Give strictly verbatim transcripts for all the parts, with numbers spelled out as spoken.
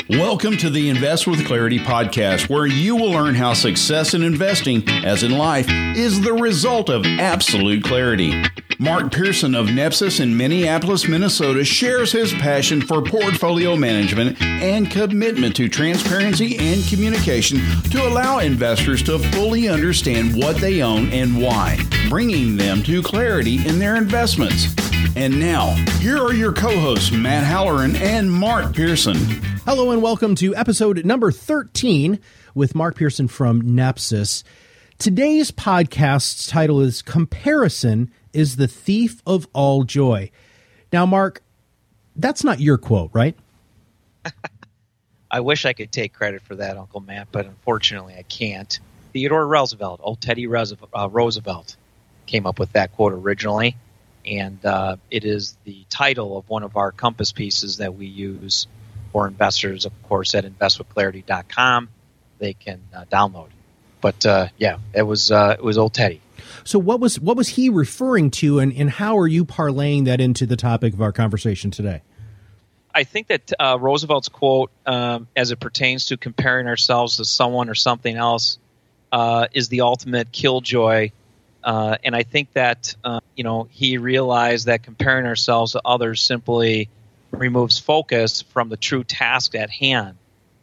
Welcome to the Invest with Clarity podcast, where you will learn how success in investing, as in life, is the result of absolute clarity. Mark Pearson of Nepsis in Minneapolis, Minnesota, shares his passion for portfolio management and commitment to transparency and communication to allow investors to fully understand what they own and why, bringing them to clarity in their investments. And now, here are your co-hosts, Matt Halloran and Mark Pearson. Hello and welcome to episode number thirteen with Mark Pearson from Nepsis. Today's podcast's title is Comparison is the Thief of All Joy. Now, Mark, that's not your quote, right? I wish I could take credit for that, Uncle Matt, but unfortunately I can't. Theodore Roosevelt, old Teddy Roosevelt, came up with that quote originally, and uh, it is the title of one of our compass pieces that we use for investors, of course, at invest with clarity dot com. They can uh, download. But uh, yeah, it was uh, it was old Teddy. So what was what was he referring to, and, and how are you parlaying that into the topic of our conversation today? I think that uh, Roosevelt's quote, um, as it pertains to comparing ourselves to someone or something else, uh, is the ultimate killjoy. Uh, and I think that uh, you know he realized that comparing ourselves to others simply removes focus from the true task at hand.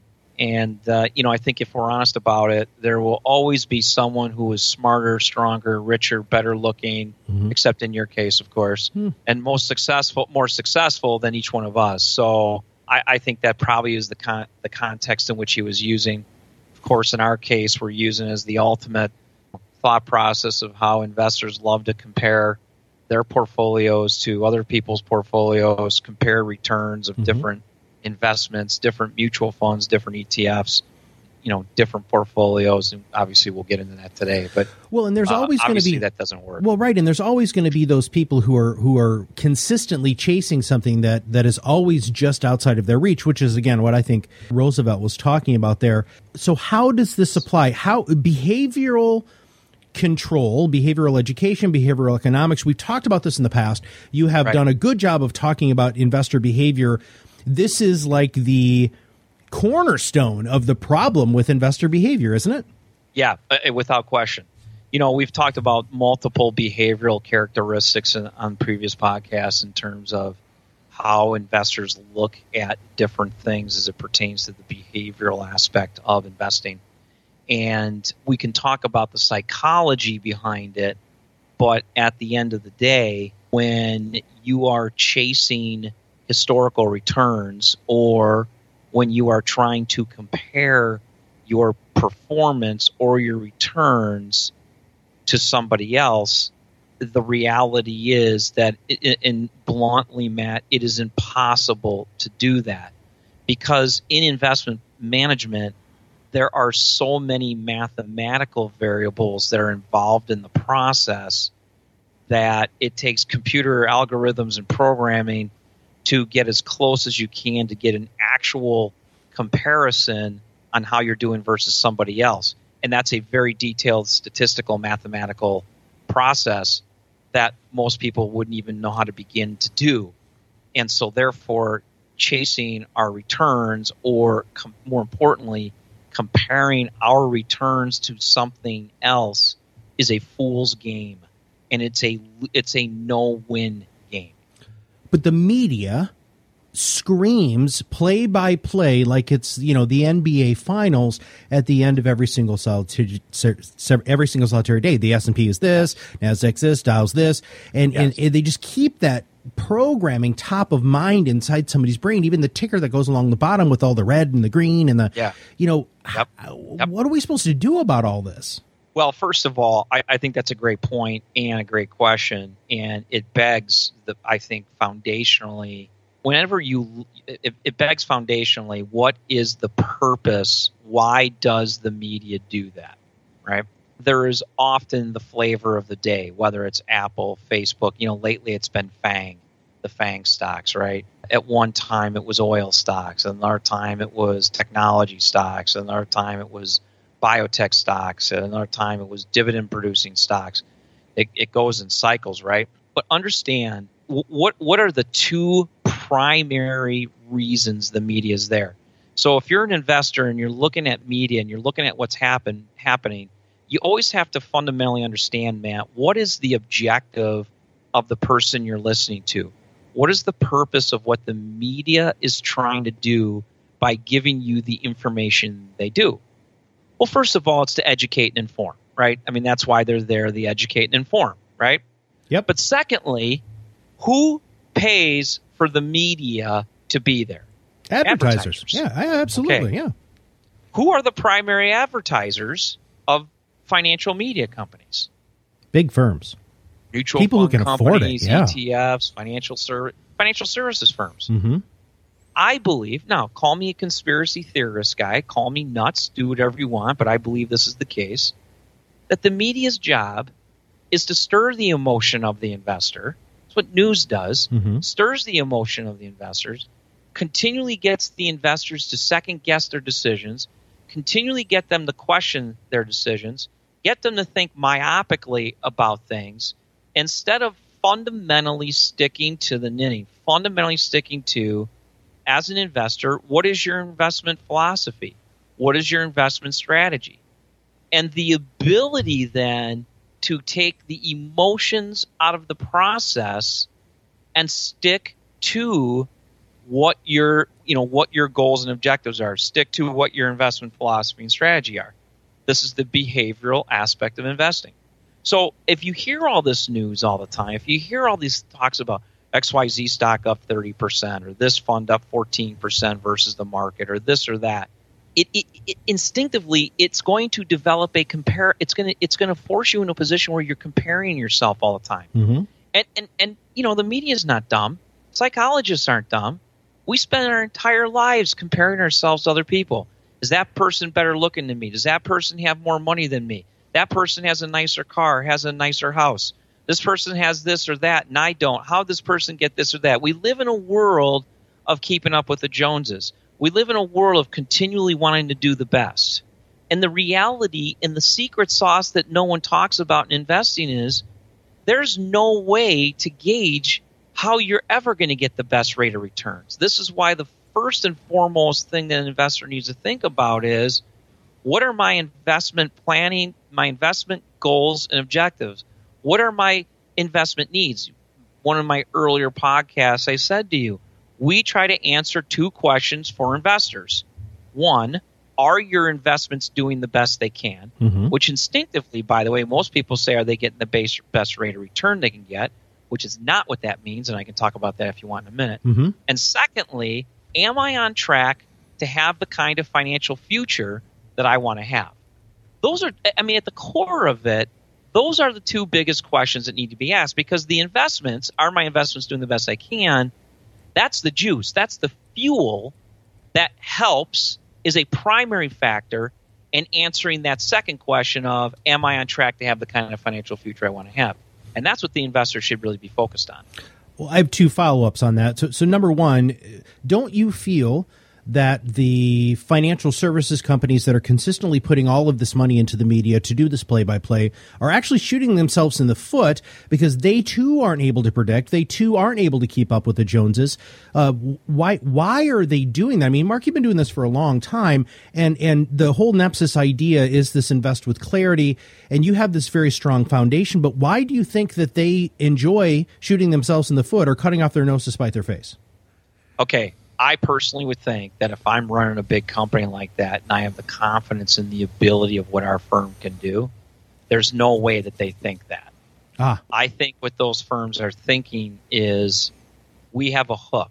And, uh, you know, I think if we're honest about it, there will always be someone who is smarter, stronger, richer, better looking, mm-hmm. except in your case, of course, mm. and most successful, more successful than each one of us. So I, I think that probably is the con- the context in which he was using. Of course, in our case, we're using as the ultimate thought process of how investors love to compare their portfolios to other people's portfolios, compare returns of mm-hmm. different investments, different mutual funds, different E T Fs, you know, different portfolios, and obviously we'll get into that today. But well, and there's always uh, going to be that doesn't work. Well, right, and there's always going to be those people who are who are consistently chasing something that that is always just outside of their reach, which is again what I think Roosevelt was talking about there. So how does this apply? How behavioral control, behavioral education, behavioral economics. We've talked about this in the past. You have right. done a good job of talking about investor behavior. This is like the cornerstone of the problem with investor behavior, isn't it? Yeah, without question. You know, we've talked about multiple behavioral characteristics in, on previous podcasts in terms of how investors look at different things as it pertains to the behavioral aspect of investing. And we can talk about the psychology behind it, but at the end of the day, when you are chasing historical returns or when you are trying to compare your performance or your returns to somebody else, the reality is that, it, and bluntly, Matt, it is impossible to do that because in investment management, there are so many mathematical variables that are involved in the process that it takes computer algorithms and programming to get as close as you can to get an actual comparison on how you're doing versus somebody else. And that's a very detailed statistical mathematical process that most people wouldn't even know how to begin to do. And so therefore, chasing our returns or com- more importantly, comparing our returns to something else is a fool's game, and it's a it's a no-win game. But the media screams play by play like it's, you know, the N B A finals at the end of every single solitary every single solitary day. The S and P is this, Nasdaq's this, Dow's this, and, yes. and and they just keep that programming top of mind inside somebody's brain, even the ticker that goes along the bottom with all the red and the green and the, yeah. you know, yep. Yep. What are we supposed to do about all this? Well, first of all, I, I think that's a great point and a great question. And it begs, the, I think, foundationally, whenever you, it, it begs foundationally, what is the purpose? Why does the media do that, right? There is often the flavor of the day, whether it's Apple, Facebook. You know, lately it's been FANG, the FANG stocks, right? At one time it was oil stocks. Another time it was technology stocks. Another time it was biotech stocks. Another time it was dividend-producing stocks. It, it goes in cycles, right? But understand, what what are the two primary reasons the media is there? So if you're an investor and you're looking at media and you're looking at what's happen, happening, you always have to fundamentally understand, Matt, what is the objective of the person you're listening to? What is the purpose of what the media is trying to do by giving you the information they do? Well, first of all, it's to educate and inform, right? I mean, that's why they're there, the educate and inform, right? Yep. But secondly, who pays for the media to be there? Advertisers. Advertisers. Yeah, absolutely. Okay. Yeah. Who are the primary advertisers of financial media companies? Big firms. Mutual People fund who can companies, afford it, yeah. E T Fs, financial ser- financial services firms. Mm-hmm. I believe, now call me a conspiracy theorist guy, call me nuts, do whatever you want, but I believe this is the case, that the media's job is to stir the emotion of the investor. That's what news does. Mm-hmm. Stirs the emotion of the investors, continually gets the investors to second guess their decisions, continually get them to question their decisions, get them to think myopically about things, instead of fundamentally sticking to the knitting, fundamentally sticking to, as an investor, what is your investment philosophy? What is your investment strategy? And the ability then to take the emotions out of the process and stick to what your, you know, what your goals and objectives are. Stick to what your investment philosophy and strategy are. This is the behavioral aspect of investing. So if you hear all this news all the time, if you hear all these talks about X Y Z stock up thirty percent or this fund up fourteen percent versus the market or this or that, it, it, it instinctively it's going to develop a compare. It's going to it's going to force you in a position where you're comparing yourself all the time. Mm-hmm. And and and you know, the media is not dumb. Psychologists aren't dumb. We spend our entire lives comparing ourselves to other people. Is that person better looking than me? Does that person have more money than me? That person has a nicer car, has a nicer house. This person has this or that, and I don't. How did this person get this or that? We live in a world of keeping up with the Joneses. We live in a world of continually wanting to do the best. And the reality and the secret sauce that no one talks about in investing is there's no way to gauge how you're ever going to get the best rate of returns. This is why the first and foremost thing that an investor needs to think about is, what are my investment planning, my investment goals and objectives? What are my investment needs? One of my earlier podcasts, I said to you, we try to answer two questions for investors. One, are your investments doing the best they can? Mm-hmm. Which instinctively, by the way, most people say, are they getting the base, best rate of return they can get? Which is not what that means, and I can talk about that if you want in a minute. Mm-hmm. And secondly, am I on track to have the kind of financial future that I want to have? Those are, I mean, at the core of it, those are the two biggest questions that need to be asked, because the investments, are my investments doing the best I can? That's the juice. That's the fuel that helps, is a primary factor in answering that second question of, am I on track to have the kind of financial future I want to have? And that's what the investor should really be focused on. Well, I have two follow-ups on that. So, so number one, don't you feel that the financial services companies that are consistently putting all of this money into the media to do this play-by-play are actually shooting themselves in the foot, because they too aren't able to predict, they too aren't able to keep up with the Joneses? Uh, why why are they doing that? I mean, Mark, you've been doing this for a long time, and, and the whole Nepsis idea is this invest with clarity, and you have this very strong foundation, but why do you think that they enjoy shooting themselves in the foot or cutting off their nose to spite their face? Okay. I personally would think that if I'm running a big company like that and I have the confidence in the ability of what our firm can do, there's no way that they think that. Ah. I think what those firms are thinking is, we have a hook.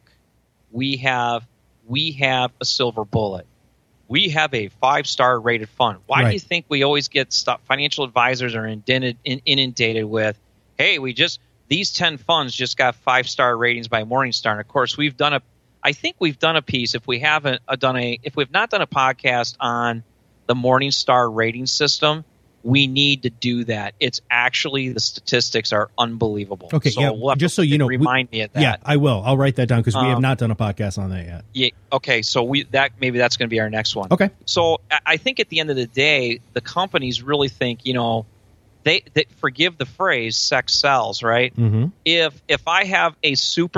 We have we have a silver bullet. We have a five-star rated fund. Why right. do you think we always get stuff? Financial advisors are inundated, inundated with, hey, we just these ten funds just got five-star ratings by Morningstar. And of course, we've done a I think we've done a piece, if we haven't done a, if we've not done a podcast on the Morningstar rating system, we need to do that. It's actually, the statistics are unbelievable. Okay, so yeah, we'll just so you know, remind we, me of that. Yeah, I will. I'll write that down, because we um, have not done a podcast on that yet. Yeah. Okay, so we that maybe that's going to be our next one. Okay. So I think at the end of the day, the companies really think, you know, they, they forgive the phrase, sex sells, right? Mm-hmm. If if I have a super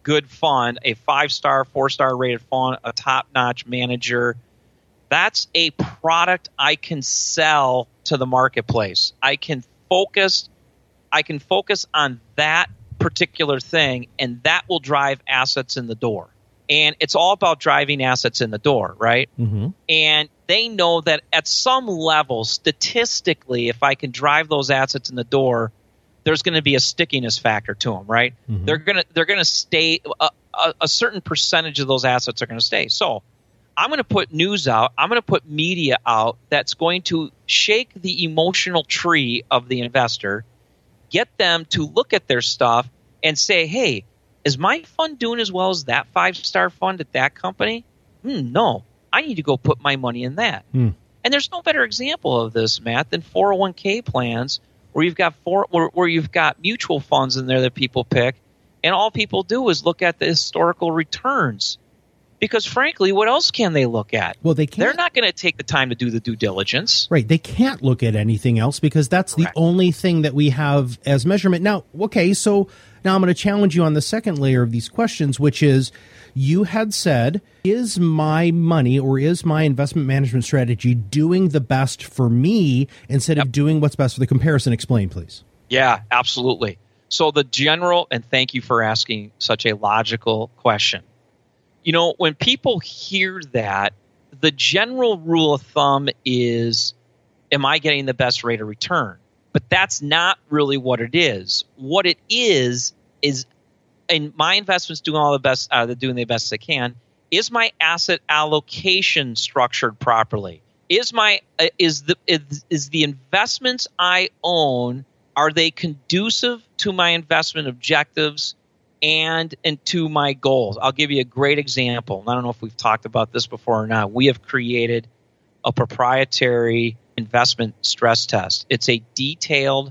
good fund, a five-star, four-star rated fund, a top-notch manager, that's a product I can sell to the marketplace. I can focus, I can focus on that particular thing, and that will drive assets in the door. And it's all about driving assets in the door, right? Mm-hmm. And they know that at some level, statistically, if I can drive those assets in the door, there's going to be a stickiness factor to them, right? Mm-hmm. They're going to they're going to stay. A, a, a certain percentage of those assets are going to stay. So I'm going to put news out. I'm going to put media out that's going to shake the emotional tree of the investor, get them to look at their stuff and say, hey, is my fund doing as well as that five-star fund at that company? Hmm, no, I need to go put my money in that. Hmm. And there's no better example of this, Matt, than four oh one k plans where you've got four, where, where you've got mutual funds in there that people pick, and all people do is look at the historical returns. Because frankly, what else can they look at? Well, they can't. They're not going to take the time to do the due diligence. Right. They can't look at anything else because that's Correct. the only thing that we have as measurement. Now, okay, so now I'm going to challenge you on the second layer of these questions, which is you had said, is my money or is my investment management strategy doing the best for me instead yep. of doing what's best for the comparison? Explain, please. Yeah, absolutely. So the general, and thank you for asking such a logical question. You know, when people hear that, the general rule of thumb is, am I getting the best rate of return? But that's not really what it is. What it is, is, and my investments doing all the best, uh, they're doing the best they can. Is my asset allocation structured properly? Is my uh, is the is, is the investments I own, are they conducive to my investment objectives and and to my goals? I'll give you a great example. I don't know if we've talked about this before or not. We have created a proprietary investment stress test. It's a detailed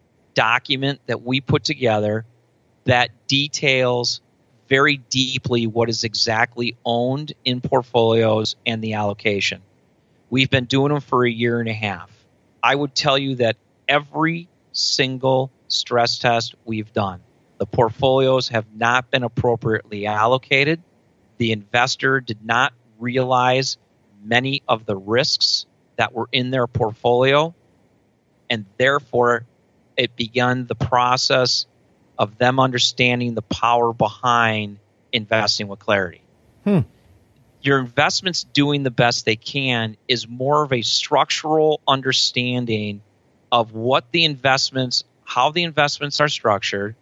document that we put together that details very deeply what is exactly owned in portfolios and the allocation. We've been doing them for a year and a half. I would tell you that every single stress test we've done, the portfolios have not been appropriately allocated. The investor did not realize many of the risks that were in their portfolio, and therefore it began the process of them understanding the power behind investing with clarity. Hmm. Your investments doing the best they can is more of a structural understanding of what the investments, how the investments are structured.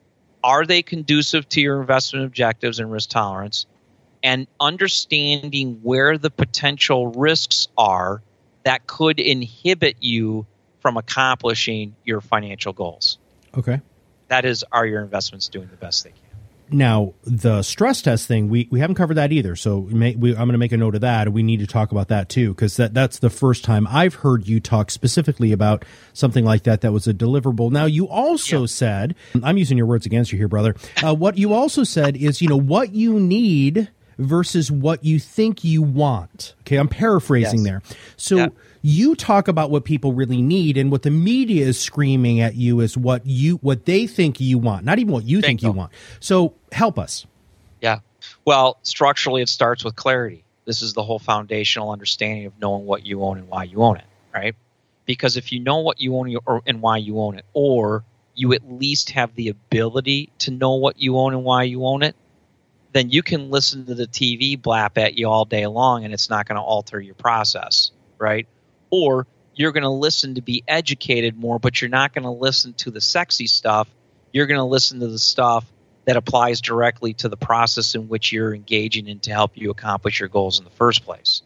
Are they conducive to your investment objectives and risk tolerance? And understanding where the potential risks are that could inhibit you from accomplishing your financial goals. Okay. That is, are your investments doing the best they can? Now, the stress test thing, we, we haven't covered that either. So we may, we, I'm going to make a note of that. We need to talk about that too, because that, that's the first time I've heard you talk specifically about something like that that was a deliverable. Now, you also yeah. said, I'm using your words against you here, brother. Uh, what you also said is, you know, what you need versus what you think you want. Okay, I'm paraphrasing yes. there. So yeah. you talk about what people really need, and what the media is screaming at you is what you what they think you want, not even what you think, think you want. So help us. Yeah. Well, structurally, it starts with clarity. This is the whole foundational understanding of knowing what you own and why you own it, right? Because if you know what you own or, and why you own it, or you at least have the ability to know what you own and why you own it, then you can listen to the T V blap at you all day long and it's not going to alter your process, right? Or you're going to listen to be educated more, but you're not going to listen to the sexy stuff. You're going to listen to the stuff that applies directly to the process in which you're engaging in to help you accomplish your goals in the first place.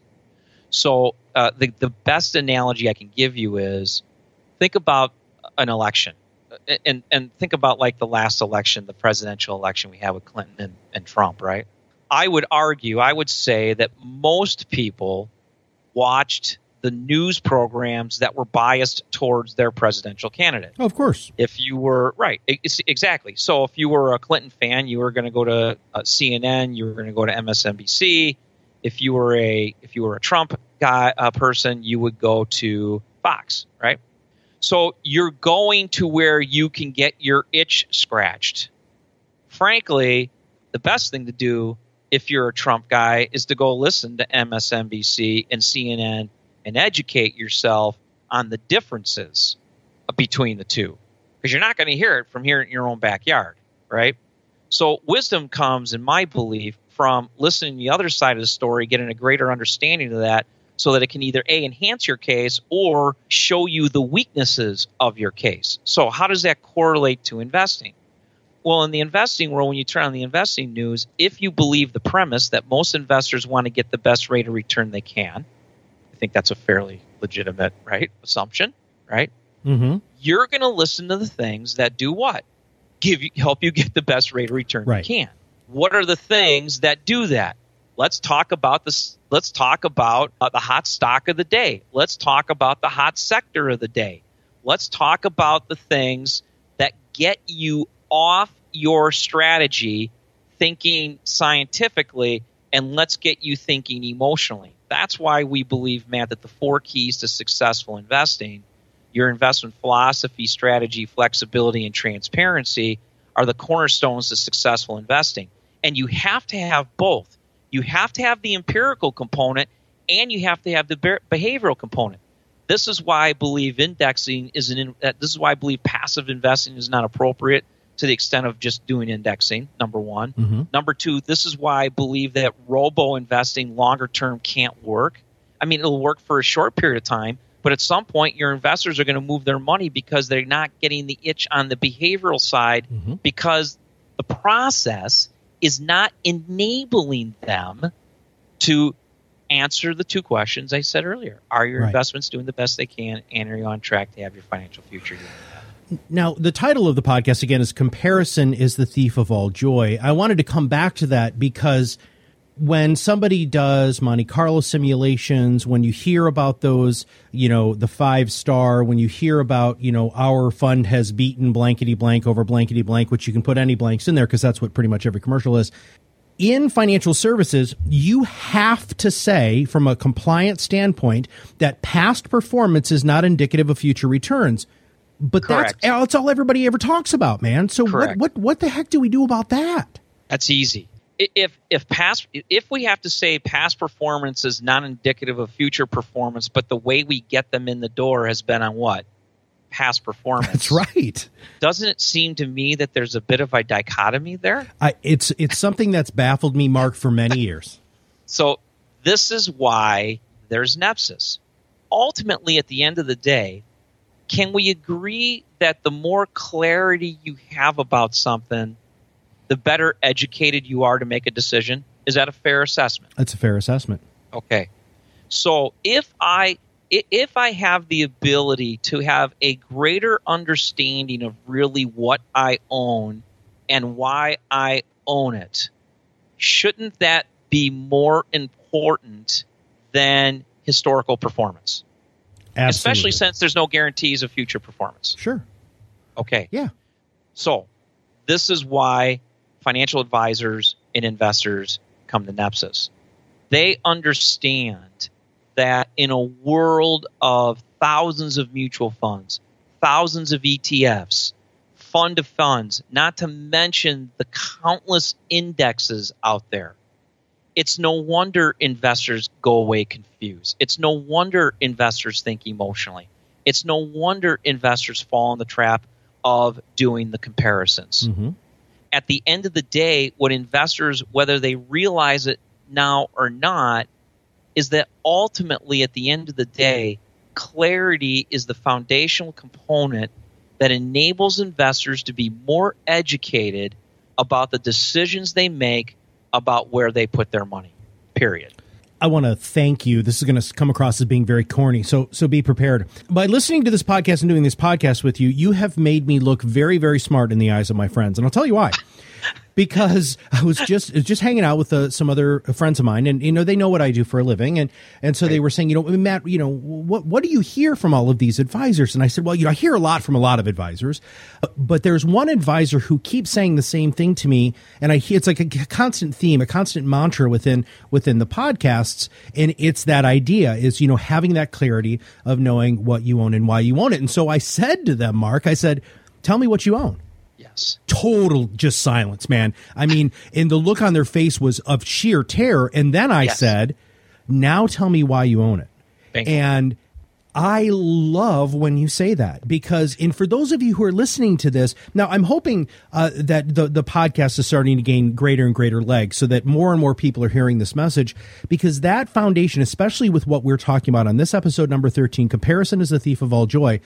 So uh, the, the best analogy I can give you is think about an election. And and think about like the last election, the presidential election we had with Clinton and, and Trump, right? I would argue, I would say that most people watched the news programs that were biased towards their presidential candidate. Oh, of course. If you were, right, it's, exactly. So if you were a Clinton fan, you were going to go to uh, C N N, you were going to go to M S N B C. If you were a if you were a Trump guy uh, person, you would go to Fox, right? So you're going to where you can get your itch scratched. Frankly, the best thing to do if you're a Trump guy is to go listen to M S N B C and C N N and educate yourself on the differences between the two, because you're not going to hear it from here in your own backyard, right? So wisdom comes, in my belief, from listening to the other side of the story, getting a greater understanding of that, so that it can either A, enhance your case or show you the weaknesses of your case. So how does that correlate to investing? Well, in the investing world, when you turn on the investing news, if you believe the premise that most investors want to get the best rate of return they can, I think that's a fairly legitimate, right, assumption, right? Mm-hmm. You're going to listen to the things that do what? Give you, help you get the best rate of return right. you can. What are the things that do that? Let's talk about this. Let's talk about uh, the hot stock of the day. Let's talk about the hot sector of the day. Let's talk about the things that get you off your strategy thinking scientifically, and let's get you thinking emotionally. That's why we believe, Matt, that the four keys to successful investing, your investment philosophy, strategy, flexibility, and transparency, are the cornerstones to successful investing. And you have to have both. You have to have the empirical component, and you have to have the behavioral component. This is why I believe indexing is an. This is why I believe passive investing is not appropriate to the extent of just doing indexing. Number one. Mm-hmm. Number two. This is why I believe that robo investing longer term can't work. I mean, it'll work for a short period of time, but at some point, your investors are going to move their money because they're not getting the itch on the behavioral side, mm-hmm. because the process is not enabling them to answer the two questions I said earlier. Are your right. investments doing the best they can, and are you on track to have your financial future doing that? Now, the title of the podcast, again, is Comparison is the Thief of All Joy. I wanted to come back to that because when somebody does Monte Carlo simulations, when you hear about those, you know, the five star, when you hear about, you know, our fund has beaten blankety blank over blankety blank, which you can put any blanks in there because that's what pretty much every commercial is. In financial services, you have to say from a compliance standpoint that past performance is not indicative of future returns. But that's, that's all everybody ever talks about, man. So what, what, what the heck do we do about that? That's easy. If if past if we have to say past performance is not indicative of future performance, but the way we get them in the door has been on what? Past performance. That's right. Doesn't it seem to me that there's a bit of a dichotomy there? I, it's it's something that's baffled me, Mark, for many years. So this is why there's Nepsis. Ultimately, at the end of the day, can we agree that the more clarity you have about something, the better educated you are to make a decision? Is that a fair assessment? That's a fair assessment. Okay. So if I if I have the ability to have a greater understanding of really what I own and why I own it, shouldn't that be more important than historical performance? Absolutely. Especially since there's no guarantees of future performance. Sure. Okay. Yeah. So this is why financial advisors and investors come to Nepsis. They understand that in a world of thousands of mutual funds, thousands of E T Fs, fund of funds, not to mention the countless indexes out there, it's no wonder investors go away confused. It's no wonder investors think emotionally. It's no wonder investors fall in the trap of doing the comparisons. Mm-hmm. At the end of the day, what investors, whether they realize it now or not, is that ultimately at the end of the day, clarity is the foundational component that enables investors to be more educated about the decisions they make about where they put their money, period. I want to thank you. This is going to come across as being very corny, so so be prepared. By listening to this podcast and doing this podcast with you, you have made me look very, very smart in the eyes of my friends, and I'll tell you why. Because I was just just hanging out with uh, some other friends of mine, and you know they know what I do for a living, and and so they were saying, you know, Matt, you know, what what do you hear from all of these advisors? And I said, well, you know, I hear a lot from a lot of advisors, but there's one advisor who keeps saying the same thing to me, and I hear it's like a constant theme, a constant mantra within within the podcasts, and it's that idea is, you know, having that clarity of knowing what you own and why you own it. And so I said to them, Mark, I said, tell me what you own. Yes. silence. Total just silence, man. I mean, and the look on their face was of sheer terror. And then I yes. said, now tell me why you own it. Thank and I love when you say that, because, and for those of you who are listening to this, now I'm hoping uh, that the, the podcast is starting to gain greater and greater legs so that more and more people are hearing this message, because that foundation, especially with what we're talking about on this episode number thirteen, comparison is the thief of all joy,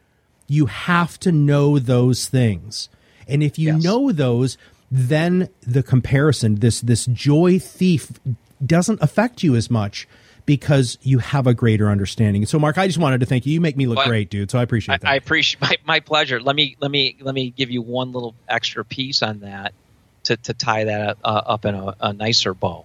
you have to know those things. And if you yes. know those, then the comparison, this, this joy thief doesn't affect you as much, because you have a greater understanding. So, Mark, I just wanted to thank you. You make me look well, great, dude. So I appreciate I, that. I appreciate my, my pleasure. Let me let me let me give you one little extra piece on that to, to tie that uh, up in a, a nicer bow.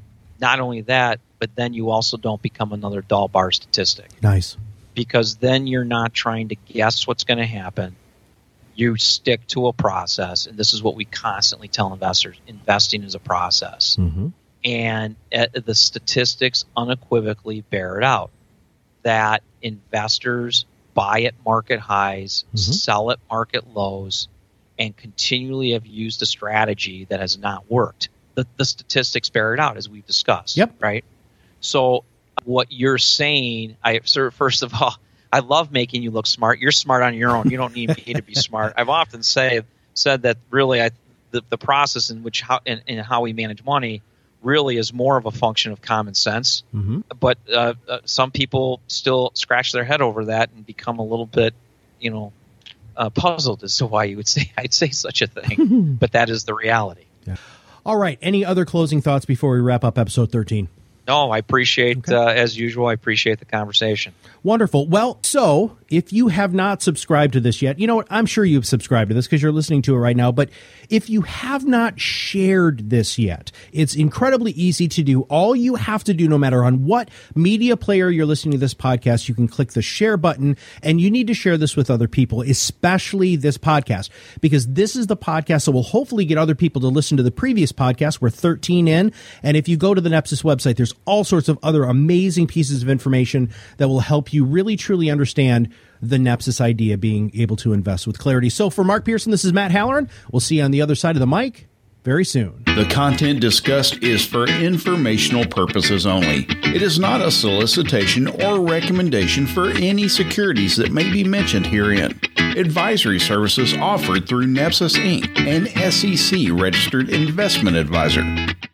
Not only that, but then you also don't become another dull bar statistic. Nice. Because then you're not trying to guess what's going to happen. You stick to a process, and this is what we constantly tell investors: investing is a process. Mm-hmm. And uh, the statistics unequivocally bear it out that investors buy at market highs, mm-hmm. sell at market lows, and continually have used a strategy that has not worked. The, the statistics bear it out, as we've discussed. Yep. Right. So what you're saying, I sir, first of all, I love making you look smart. You're smart on your own. You don't need me to be smart. I've often say said that really, I the, the process in which how in, in how we manage money really is more of a function of common sense. Mm-hmm. But uh, uh, some people still scratch their head over that and become a little bit, you know, uh, puzzled as to why you would say I'd say such a thing. But that is the reality. Yeah. All right. Any other closing thoughts before we wrap up episode thirteen? No, I appreciate, okay. uh, as usual, I appreciate the conversation. Wonderful. Well, so if you have not subscribed to this yet, you know what? I'm sure you've subscribed to this because you're listening to it right now. But if you have not shared this yet, it's incredibly easy to do. All you have to do, no matter on what media player you're listening to this podcast, you can click the share button, and you need to share this with other people, especially this podcast, because this is the podcast that will hopefully get other people to listen to the previous podcast. We're thirteen in. And if you go to the Nepsis website, there's all sorts of other amazing pieces of information that will help you really truly understand the Nepsis idea, being able to invest with clarity. So for Mark Pearson, this is Matt Halloran. We'll see you on the other side of the mic very soon. The content discussed is for informational purposes only. It is not a solicitation or recommendation for any securities that may be mentioned herein. Advisory services offered through Nepsis Incorporated, an S E C registered investment advisor.